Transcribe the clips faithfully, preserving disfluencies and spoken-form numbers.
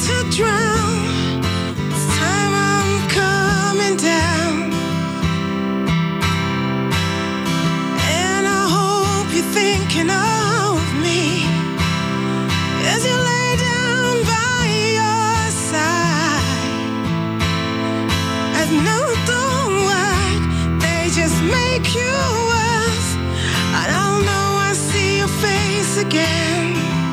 to drown. This time I'm coming down. And I hope you're thinking of me as you lay down by your side. As no don't work, they just make you worse. I don't know, I see your face again.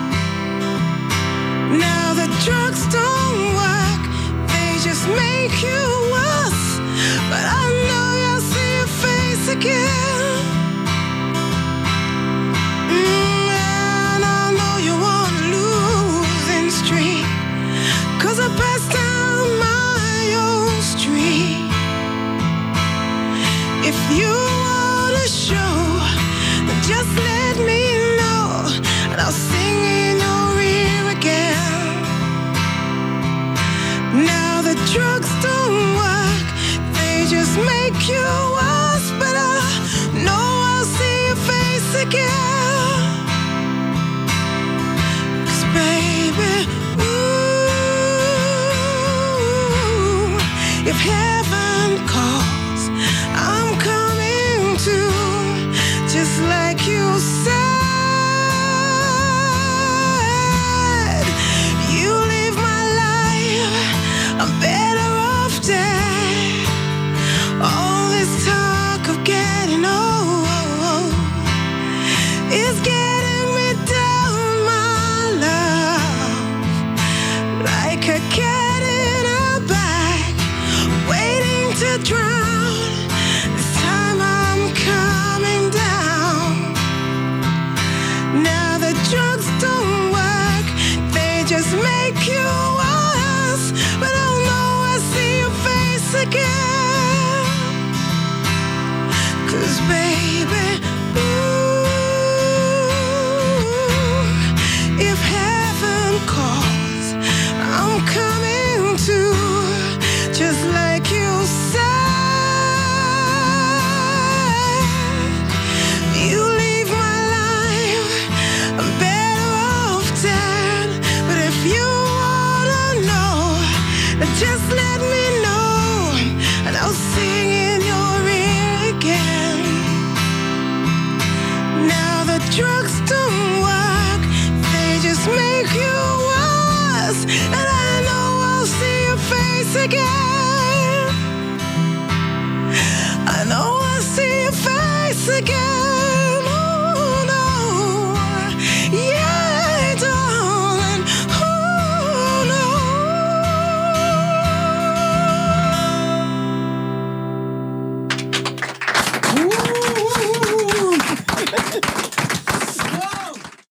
Now the drugs don't work, they just make you worse. But I know you'll see your face again. Mm, and I know you want a losing streak, 'cause I passed down my old street. If you want a show, then just let me know, and I'll sing in your ear again. Now the drugs don't work, they just make you worse. But I know I'll see your face again. 'Cause baby, ooh, if heaven calls, I'm coming to, just like you said. You leave my life, I'm better off dead. All this talk of getting old is getting me down, my love, like a cat in a bag, waiting to drown. This time I'm coming down. Now the drugs don't work, they just make you worse. But I know I see your face again. 'Cause baby, ooh, if heaven calls, I'm coming to, just like you said. You leave my life, I'm better off dead. But if you wanna know, then just let me know, and I'll sing in your ear again. Now the drugs don't work, they just make you worse. And I know I'll see your face again. I know I'll see your face again. Oh no, yeah, darling. Oh no.